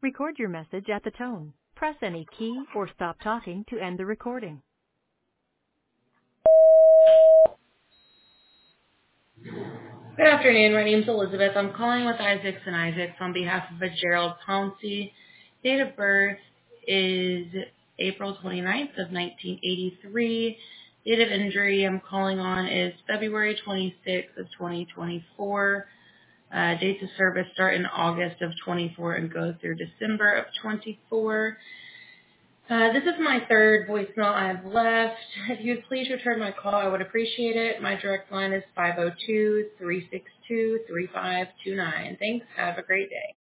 Record your message at the tone. Press any key or stop talking to end the recording. Good afternoon. My name's Elizabeth. I'm calling with Isaacs and Isaacs on behalf of a Gerald Pouncey. Date of birth is April 29th of 1983. Date of injury I'm calling on is February 26th of 2024. Dates of service start in August of 24 and go through December of 24. This is my third voicemail I've left. If you would please return my call, I would appreciate it. My direct line is 502-362-3529. Thanks. Have a great day.